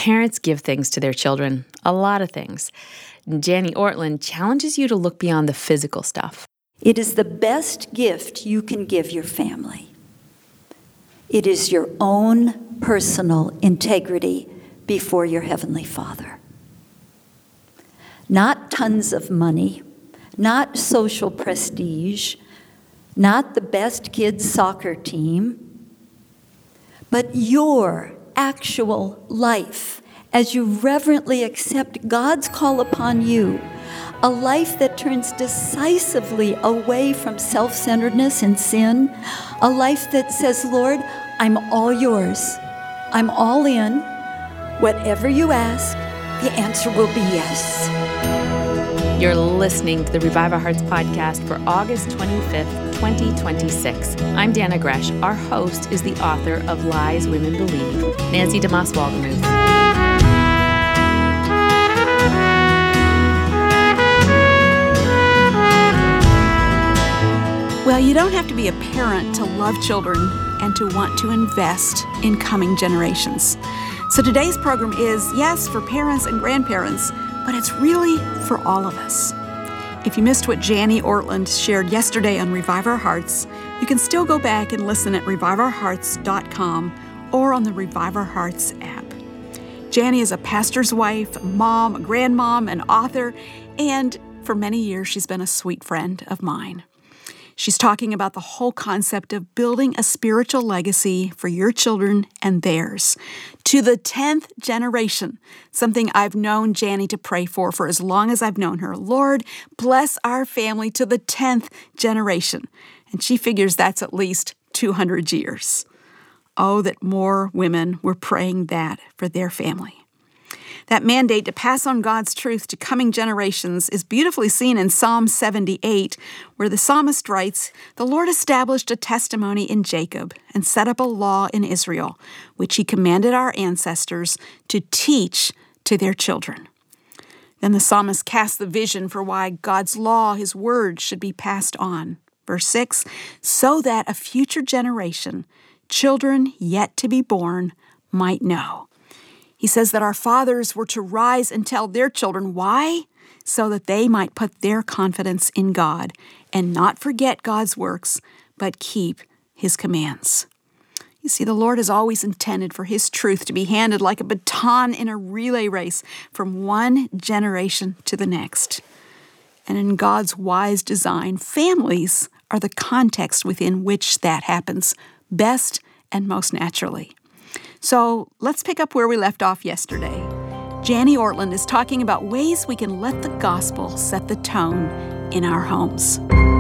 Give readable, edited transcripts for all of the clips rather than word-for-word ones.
Parents give things to their children, a lot of things. Janie Ortlund challenges you to look beyond the physical stuff. It is the best gift you can give your family. It is your own personal integrity before your Heavenly Father. Not tons of money, not social prestige, not the best kids' soccer team, but your actual life as you reverently accept God's call upon you, a life that turns decisively away from self-centeredness and sin, a life that says, Lord, I'm all yours. I'm all in. Whatever you ask, the answer will be yes. You're listening to the Revive Our Hearts podcast for August 25th, 2026. I'm Dana Gresh. Our host is the author of Lies Women Believe, Nancy DeMoss Waldenmuth. Well, you don't have to be a parent to love children and to want to invest in coming generations. So today's program is, yes, for parents and grandparents, but it's really for all of us. If you missed what Janie Ortlund shared yesterday on Revive Our Hearts, you can still go back and listen at reviveourhearts.com or on the Revive Our Hearts app. Janie is a pastor's wife, a mom, a grandmom, an author, and for many years she's been a sweet friend of mine. She's talking about the whole concept of building a spiritual legacy for your children and theirs. To the 10th generation, something I've known Janie to pray for as long as I've known her. Lord, bless our family to the 10th generation. And she figures that's at least 200 years. Oh, that more women were praying that for their family. That mandate to pass on God's truth to coming generations is beautifully seen in Psalm 78, where the psalmist writes, "The Lord established a testimony in Jacob and set up a law in Israel, which he commanded our ancestors to teach to their children." Then the psalmist casts the vision for why God's law, his word, should be passed on. Verse 6, "So that a future generation, children yet to be born, might know." He says that our fathers were to rise and tell their children. Why? So that they might put their confidence in God and not forget God's works, but keep his commands. You see, the Lord has always intended for his truth to be handed like a baton in a relay race from one generation to the next. And in God's wise design, families are the context within which that happens best and most naturally. So let's pick up where we left off yesterday. Janie Ortlund is talking about ways we can let the gospel set the tone in our homes.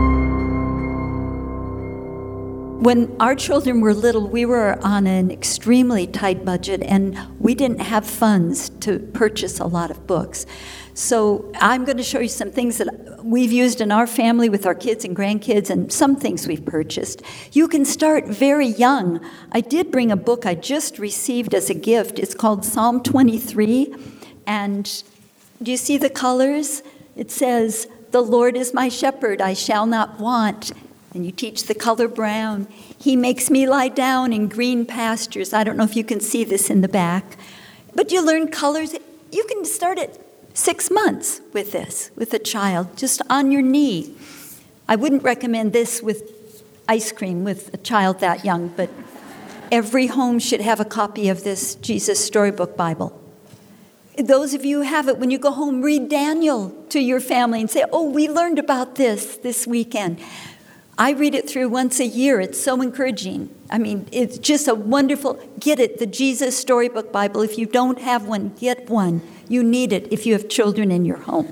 When our children were little, we were on an extremely tight budget, and we didn't have funds to purchase a lot of books. So I'm going to show you some things that we've used in our family with our kids and grandkids, and some things we've purchased. You can start very young. I did bring a book I just received as a gift. It's called Psalm 23, and do you see the colors? It says, "The Lord is my shepherd, I shall not want." And you teach the color brown. "He makes me lie down in green pastures." I don't know if you can see this in the back, but you learn colors. You can start at 6 months with this, with a child, just on your knee. I wouldn't recommend this with ice cream with a child that young, but every home should have a copy of this Jesus Storybook Bible. Those of you who have it, when you go home, read Daniel to your family and say, "Oh, we learned about this weekend." I read it through once a year. It's so encouraging. I mean, it's just a wonderful, get it, the Jesus Storybook Bible. If you don't have one, get one. You need it if you have children in your home.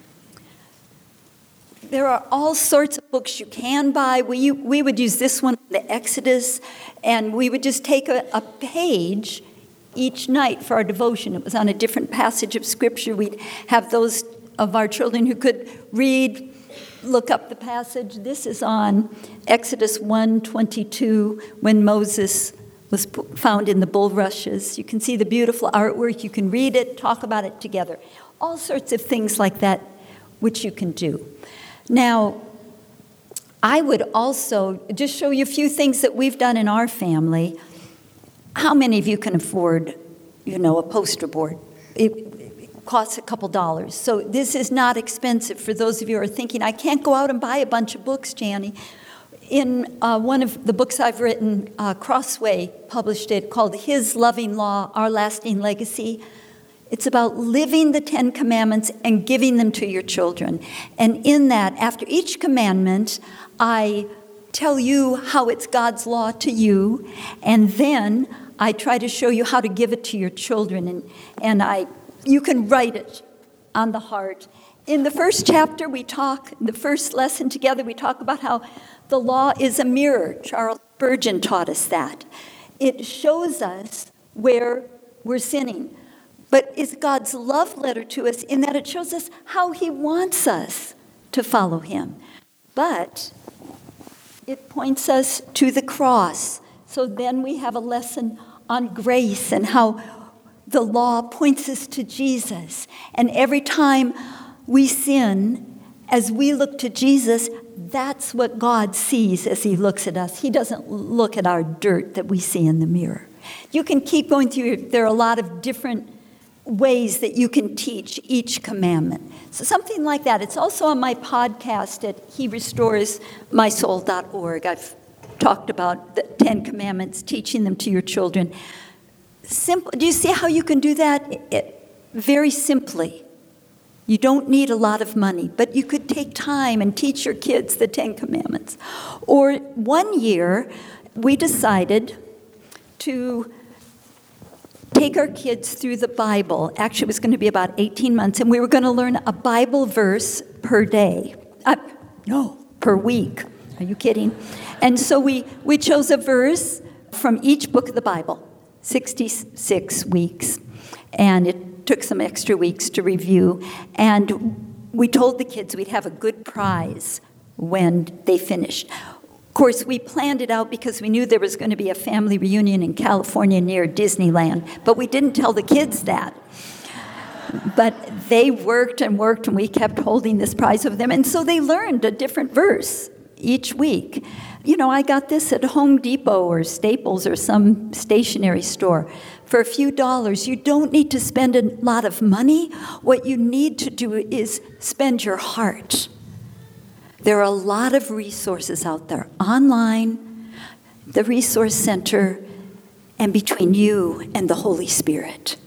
There are all sorts of books you can buy. We would use this one, the Exodus, and we would just take a page each night for our devotion. It was on a different passage of Scripture. We'd have those of our children who could read, look up the passage. This is on Exodus 1:22, when Moses was found in the bulrushes. You can see the beautiful artwork. You can read it, talk about it together. All sorts of things like that, which you can do. Now, I would also just show you a few things that we've done in our family. How many of you can afford a poster board. It costs a couple dollars. So this is not expensive for those of you who are thinking, I can't go out and buy a bunch of books, Janie. In one of the books I've written, Crossway published it, called His Loving Law, Our Lasting Legacy. It's about living the 10 Commandments and giving them to your children. And in that, after each commandment, I tell you how it's God's law to you, and then I try to show you how to give it to your children, and you can write it on the heart. In the first chapter, the first lesson together, we talk about how the law is a mirror. Charles Spurgeon taught us that. It shows us where we're sinning, but it's God's love letter to us in that it shows us how he wants us to follow him. But it points us to the cross. So then we have a lesson on grace and how the law points us to Jesus. And every time we sin, as we look to Jesus, that's what God sees as he looks at us. He doesn't look at our dirt that we see in the mirror. You can keep going through. There are a lot of different ways that you can teach each commandment. So something like that. It's also on my podcast at herestoresmysoul.org. I've talked about the 10 Commandments, teaching them to your children. Simple. Do you see how you can do that? Very simply. You don't need a lot of money, but you could take time and teach your kids the 10 Commandments. Or one year, we decided to take our kids through the Bible. Actually, it was going to be about 18 months, and we were going to learn a Bible verse per day. Per week. Are you kidding? And so we chose a verse from each book of the Bible, 66 weeks. And it took some extra weeks to review. And we told the kids we'd have a good prize when they finished. Of course, we planned it out because we knew there was going to be a family reunion in California near Disneyland, but we didn't tell the kids that. But they worked, and we kept holding this prize over them, and so they learned a different verse each week. I got this at Home Depot or Staples or some stationery store for a few dollars. You don't need to spend a lot of money. What you need to do is spend your heart. There are a lot of resources out there, online, the Resource Center, and between you and the Holy Spirit.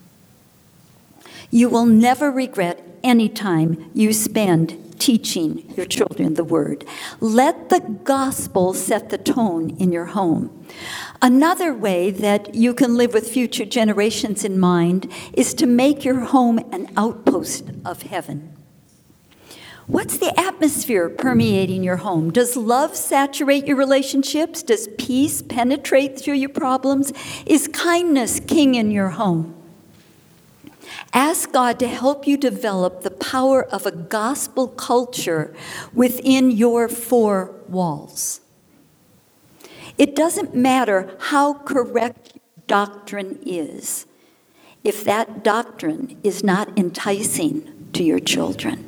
You will never regret any time you spend teaching your children the Word. Let the gospel set the tone in your home. Another way that you can live with future generations in mind is to make your home an outpost of heaven. What's the atmosphere permeating your home? Does love saturate your relationships? Does peace penetrate through your problems? Is kindness king in your home? Ask God to help you develop the power of a gospel culture within your four walls. It doesn't matter how correct doctrine is if that doctrine is not enticing to your children.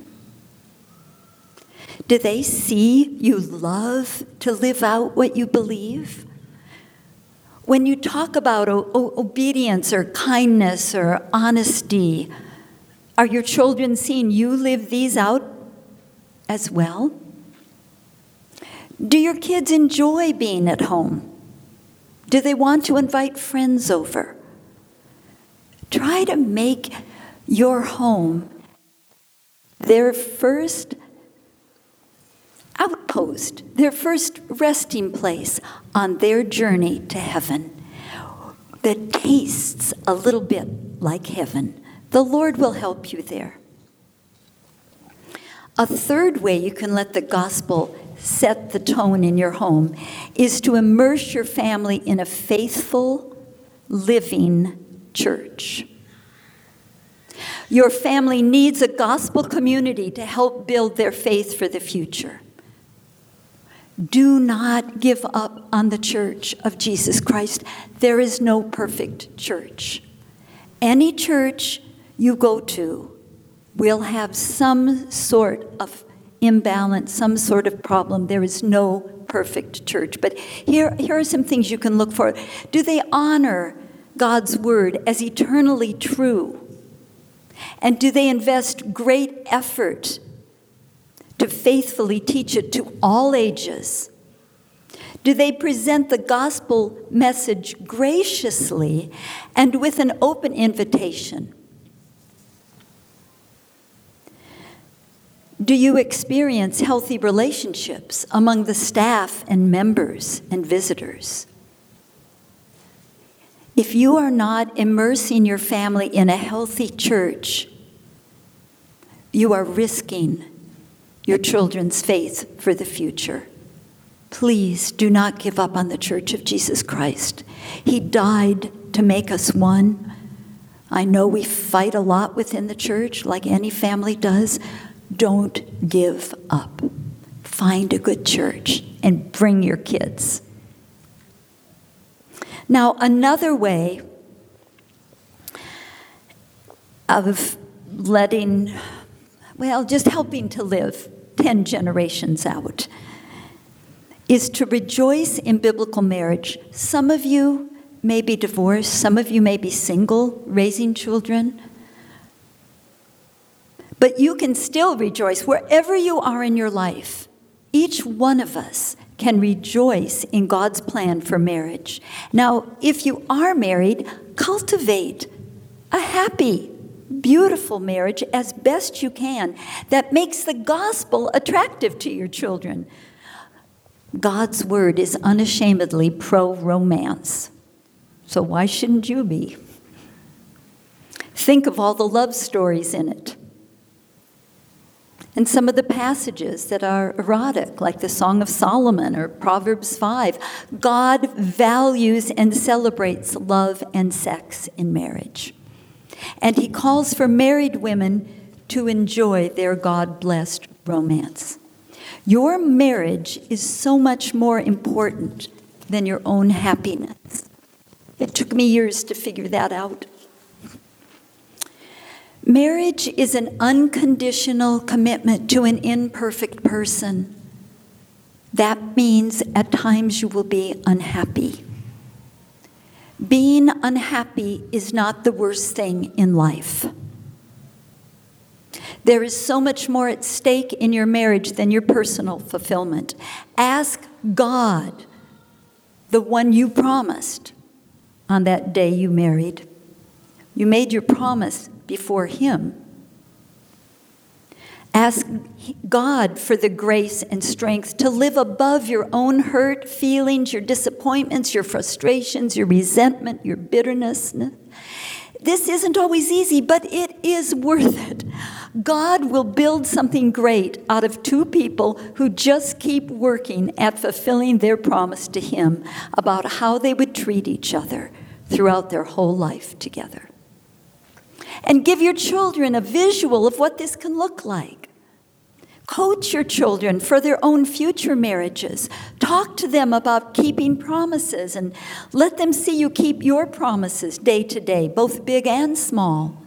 Do they see you love to live out what you believe? When you talk about obedience or kindness or honesty, are your children seeing you live these out as well? Do your kids enjoy being at home? Do they want to invite friends over? Try to make your home their first outpost, their first resting place on their journey to heaven that tastes a little bit like heaven. The Lord will help you there. A third way you can let the gospel set the tone in your home is to immerse your family in a faithful, living church. Your family needs a gospel community to help build their faith for the future. Do not give up on the church of Jesus Christ. There is no perfect church. Any church you go to will have some sort of imbalance, some sort of problem. There is no perfect church. But here are some things you can look for. Do they honor God's word as eternally true? And do they invest great effort to faithfully teach it to all ages? Do they present the gospel message graciously and with an open invitation? Do you experience healthy relationships among the staff and members and visitors? If you are not immersing your family in a healthy church, you are risking your children's faith for the future. Please do not give up on the Church of Jesus Christ. He died to make us one. I know we fight a lot within the church, like any family does. Don't give up. Find a good church and bring your kids. Now, another way of just helping to live 10 generations out is to rejoice in biblical marriage. Some of you may be divorced, some of you may be single, raising children, but you can still rejoice wherever you are in your life. Each one of us can rejoice in God's plan for marriage. Now, if you are married, cultivate a happy, beautiful marriage as best you can that makes the gospel attractive to your children. God's word is unashamedly pro-romance. So why shouldn't you be? Think of all the love stories in it. And some of the passages that are erotic, like the Song of Solomon or Proverbs 5. God values and celebrates love and sex in marriage. And he calls for married women to enjoy their God-blessed romance. Your marriage is so much more important than your own happiness. It took me years to figure that out. Marriage is an unconditional commitment to an imperfect person. That means at times you will be unhappy. Being unhappy is not the worst thing in life. There is so much more at stake in your marriage than your personal fulfillment. Ask God, the one you promised on that day you married. You made your promise before him. Ask God for the grace and strength to live above your own hurt feelings, your disappointments, your frustrations, your resentment, your bitterness. This isn't always easy, but it is worth it. God will build something great out of two people who just keep working at fulfilling their promise to him about how they would treat each other throughout their whole life together. And give your children a visual of what this can look like. Coach your children for their own future marriages. Talk to them about keeping promises and let them see you keep your promises day to day, both big and small.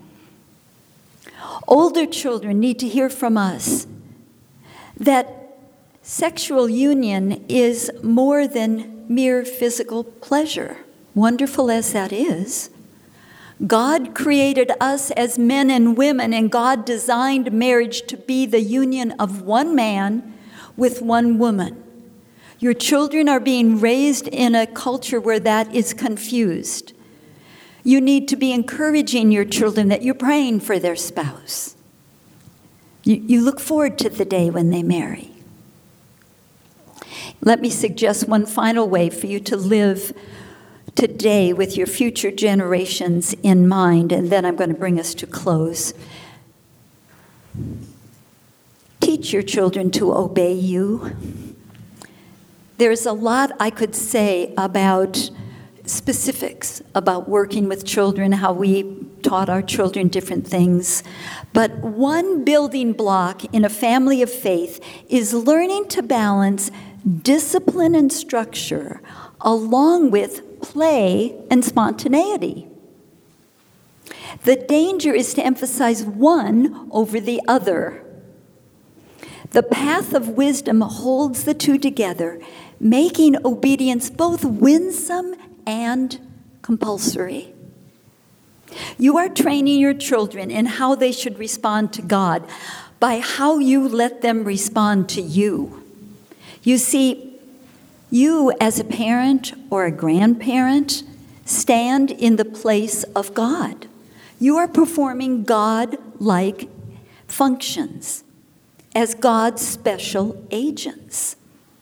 Older children need to hear from us that sexual union is more than mere physical pleasure, wonderful as that is. God created us as men and women, and God designed marriage to be the union of one man with one woman. Your children are being raised in a culture where that is confused. You need to be encouraging your children that you're praying for their spouse. You look forward to the day when they marry. Let me suggest one final way for you to live today with your future generations in mind, and then I'm going to bring us to close. Teach your children to obey you. There's a lot I could say about specifics about working with children, how we taught our children different things. But one building block in a family of faith is learning to balance discipline and structure along with play and spontaneity. The danger is to emphasize one over the other. The path of wisdom holds the two together, making obedience both winsome and compulsory. You are training your children in how they should respond to God by how you let them respond to you. You see, you as a parent or a grandparent stand in the place of God. You are performing God-like functions as God's special agents.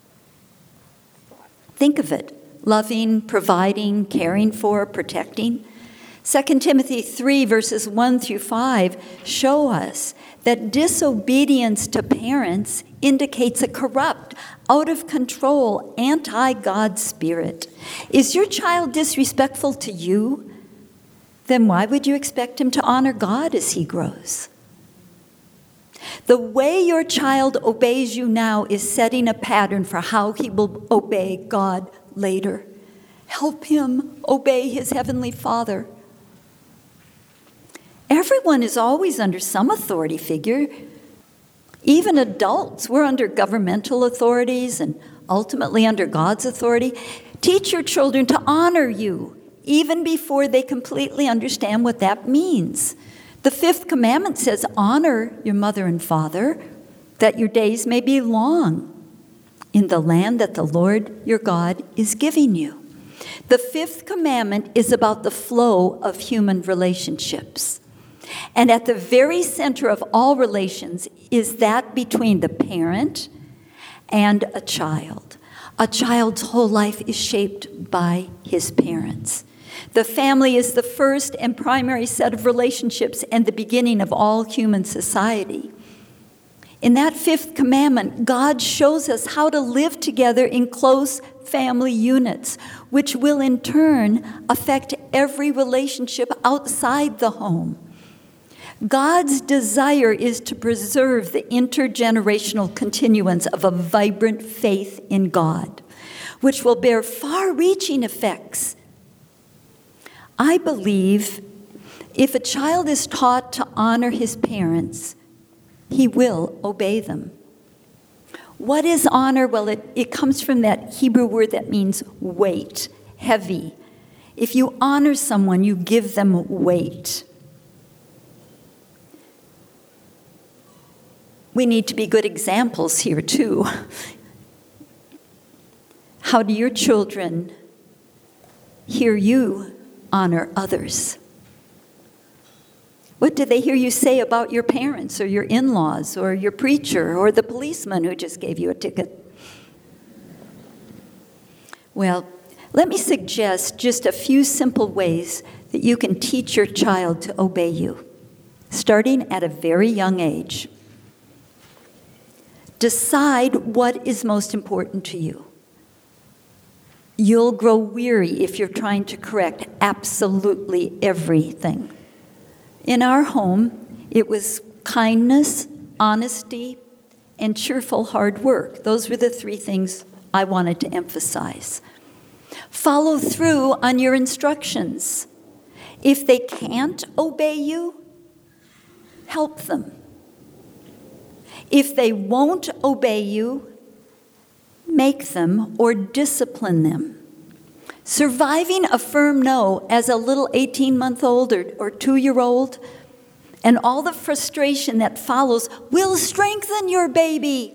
Think of it: loving, providing, caring for, protecting. 2 Timothy 3 verses 1 through 5 show us that disobedience to parents indicates a corrupt, out-of-control, anti-God spirit. Is your child disrespectful to you? Then why would you expect him to honor God as he grows? The way your child obeys you now is setting a pattern for how he will obey God later. Help him obey his heavenly Father. Everyone is always under some authority figure. Even adults, we're under governmental authorities and ultimately under God's authority. Teach your children to honor you, even before they completely understand what that means. The 5th commandment says, honor your mother and father, that your days may be long in the land that the Lord your God is giving you. The 5th commandment is about the flow of human relationships. And at the very center of all relations is that between the parent and a child. A child's whole life is shaped by his parents. The family is the first and primary set of relationships and the beginning of all human society. In that 5th commandment, God shows us how to live together in close family units, which will in turn affect every relationship outside the home. God's desire is to preserve the intergenerational continuance of a vibrant faith in God, which will bear far-reaching effects. I believe if a child is taught to honor his parents, he will obey them. What is honor? Well, it comes from that Hebrew word that means weight, heavy. If you honor someone, you give them weight. We need to be good examples here, too. How do your children hear you honor others? What do they hear you say about your parents or your in-laws or your preacher or the policeman who just gave you a ticket? Well, let me suggest just a few simple ways that you can teach your child to obey you, starting at a very young age. Decide what is most important to you. You'll grow weary if you're trying to correct absolutely everything. In our home, it was kindness, honesty, and cheerful hard work. Those were the 3 things I wanted to emphasize. Follow through on your instructions. If they can't obey you, help them. If they won't obey you, make them or discipline them. Surviving a firm no as a little 18-month-old or 2-year-old and all the frustration that follows will strengthen your baby.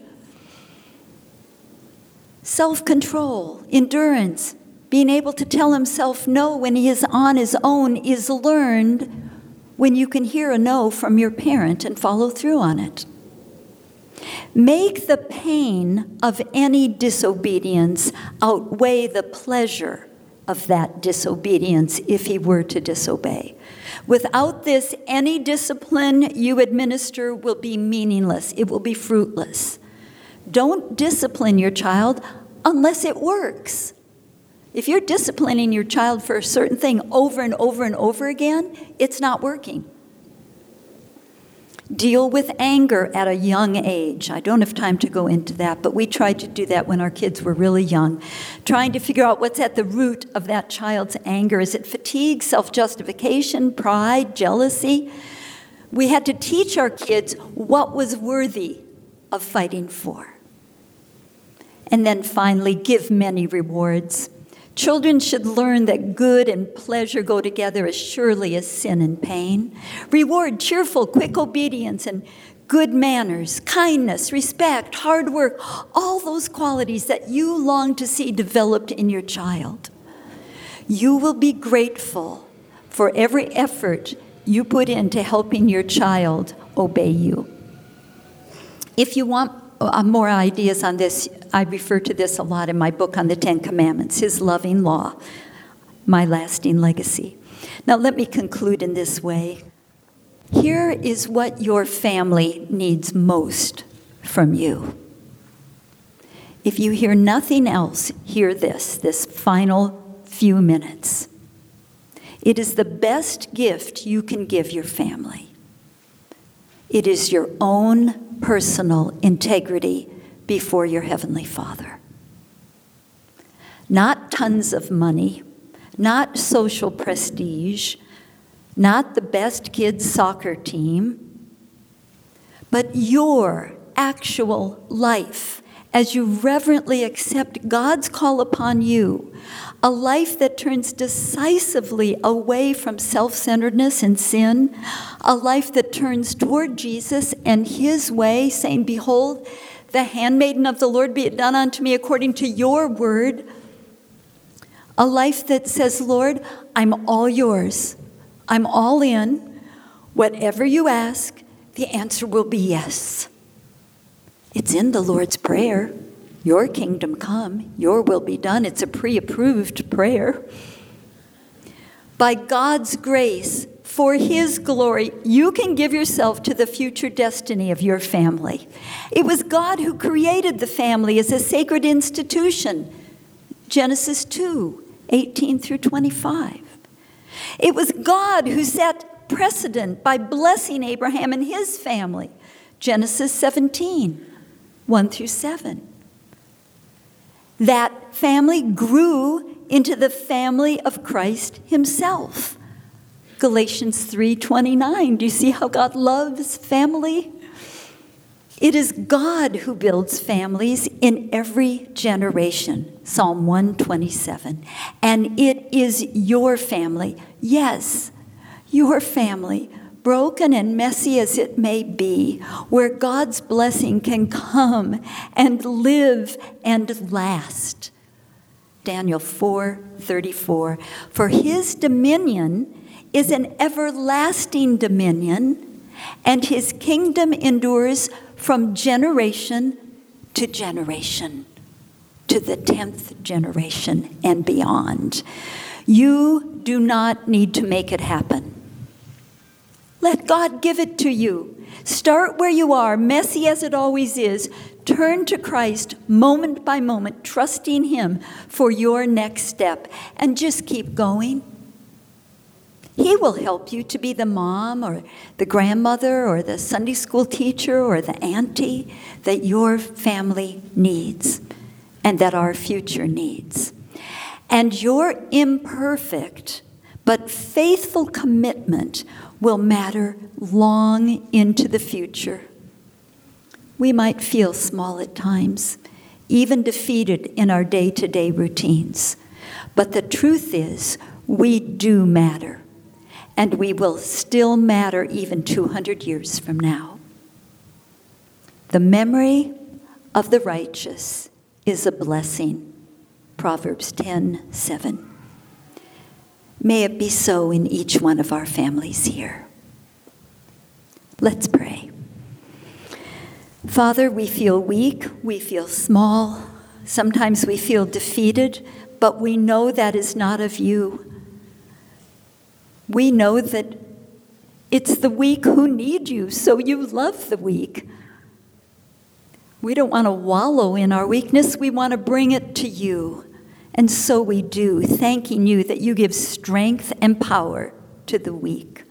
Self-control, endurance, being able to tell himself no when he is on his own is learned when you can hear a no from your parent and follow through on it. Make the pain of any disobedience outweigh the pleasure of that disobedience if he were to disobey. Without this, any discipline you administer will be meaningless. It will be fruitless. Don't discipline your child unless it works. If you're disciplining your child for a certain thing over and over and over again, it's not working. Deal with anger at a young age. I don't have time to go into that, but we tried to do that when our kids were really young, trying to figure out what's at the root of that child's anger. Is it fatigue, self-justification, pride, jealousy? We had to teach our kids what was worthy of fighting for. And then finally, give many rewards. Children should learn that good and pleasure go together as surely as sin and pain. Reward cheerful, quick obedience and good manners, kindness, respect, hard work, all those qualities that you long to see developed in your child. You will be grateful for every effort you put into helping your child obey you. If you want more ideas on this, I refer to this a lot in my book on the Ten Commandments, His Loving Law, My Lasting Legacy. Now let me conclude in this way. Here is what your family needs most from you. If you hear nothing else, hear this final few minutes. It is the best gift you can give your family. It is your own personal integrity before your Heavenly Father. Not tons of money, not social prestige, not the best kids' soccer team, but your actual life as you reverently accept God's call upon you, a life that turns decisively away from self-centeredness and sin, a life that turns toward Jesus and His way, saying, "Behold, the handmaiden of the Lord, be it done unto me according to your word." A life that says, "Lord, I'm all yours. I'm all in. Whatever you ask, the answer will be yes." It's in the Lord's Prayer. Your kingdom come, your will be done. It's a pre-approved prayer. By God's grace, for His glory, you can give yourself to the future destiny of your family. It was God who created the family as a sacred institution. Genesis 2:18 through 25. It was God who set precedent by blessing Abraham and his family. Genesis 17:1 through 7. That family grew into the family of Christ Himself. Galatians 3:29. Do you see how God loves family? It is God who builds families in every generation. Psalm 127. And it is your family. Yes, your family, broken and messy as it may be, where God's blessing can come and live and last. Daniel 4:34. For His dominion is an everlasting dominion, and His kingdom endures from generation to generation, to the 10th generation and beyond. You do not need to make it happen. Let God give it to you. Start where you are, messy as it always is. Turn to Christ moment by moment, trusting Him for your next step, and just keep going. He will help you to be the mom or the grandmother or the Sunday school teacher or the auntie that your family needs and that our future needs. And your imperfect but faithful commitment will matter long into the future. We might feel small at times, even defeated in our day-to-day routines. But the truth is, we do matter. And we will still matter even 200 years from now. The memory of the righteous is a blessing. Proverbs 10:7. May it be so in each one of our families here. Let's pray. Father, we feel weak, we feel small, sometimes we feel defeated, but we know that is not of you. We know that it's the weak who need you, so you love the weak. We don't want to wallow in our weakness, we want to bring it to you. And so we do, thanking you that you give strength and power to the weak.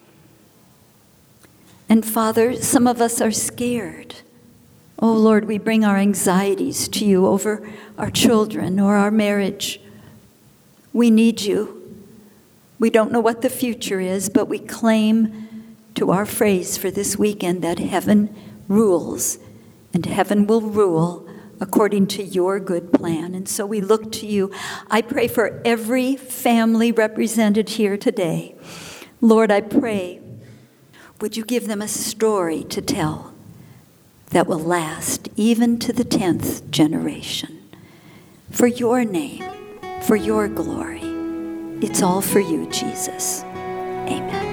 And Father, some of us are scared. Oh Lord, we bring our anxieties to you over our children or our marriage. We need you. We don't know what the future is, but we claim to our phrase for this weekend that heaven rules, and heaven will rule according to your good plan. And so we look to you. I pray for every family represented here today. Lord, I pray, would you give them a story to tell that will last even to the 10th generation? For your name, for your glory. It's all for you, Jesus. Amen.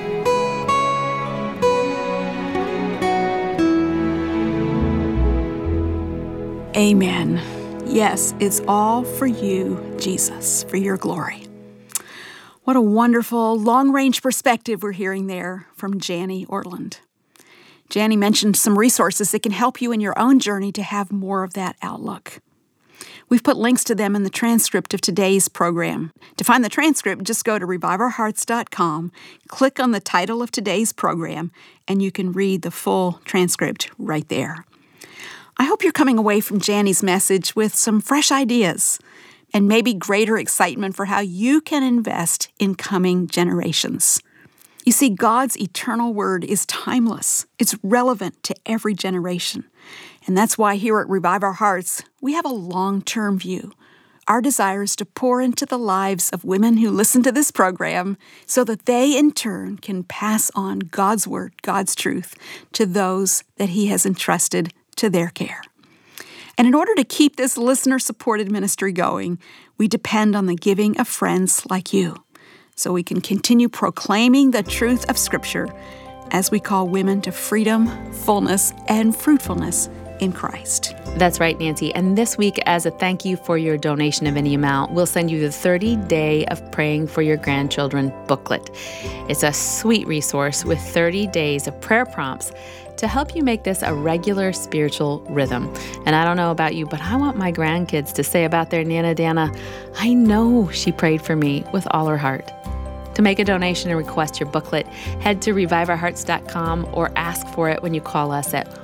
Amen. Yes, it's all for you, Jesus, for your glory. What a wonderful long-range perspective we're hearing there from Janie Ortlund. Janie mentioned some resources that can help you in your own journey to have more of that outlook. We've put links to them in the transcript of today's program. To find the transcript, just go to reviveourhearts.com, click on the title of today's program, and you can read the full transcript right there. I hope you're coming away from Janie's message with some fresh ideas and maybe greater excitement for how you can invest in coming generations. You see, God's eternal word is timeless. It's relevant to every generation. And that's why here at Revive Our Hearts, we have a long-term view. Our desire is to pour into the lives of women who listen to this program so that they, in turn, can pass on God's word, God's truth, to those that He has entrusted to their care. And in order to keep this listener-supported ministry going, we depend on the giving of friends like you, so we can continue proclaiming the truth of Scripture as we call women to freedom, fullness, and fruitfulness in Christ. That's right, Nancy. And this week, as a thank you for your donation of any amount, we'll send you the 30-Day of Praying for Your Grandchildren booklet. It's a sweet resource with 30 days of prayer prompts to help you make this a regular spiritual rhythm. And I don't know about you, but I want my grandkids to say about their Nana Dana, I know she prayed for me with all her heart. To make a donation and request your booklet, head to reviveourhearts.com or ask for it when you call us at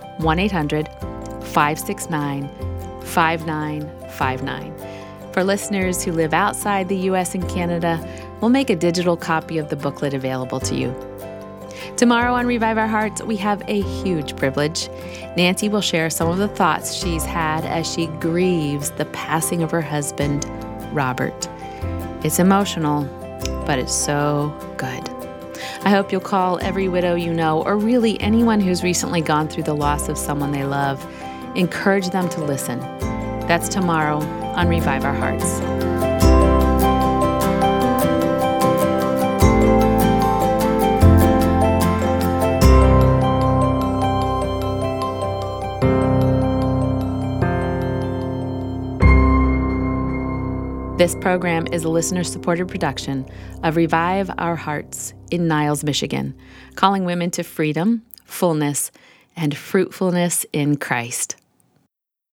1-800-569-5959. For listeners who live outside the U.S. and Canada, we'll make a digital copy of the booklet available to you. Tomorrow on Revive Our Hearts, we have a huge privilege. Nancy will share some of the thoughts she's had as she grieves the passing of her husband, Robert. It's emotional, but it's so good. I hope you'll call every widow you know, or really anyone who's recently gone through the loss of someone they love. Encourage them to listen. That's tomorrow on Revive Our Hearts. This program is a listener-supported production of Revive Our Hearts in Niles, Michigan, calling women to freedom, fullness, and fruitfulness in Christ.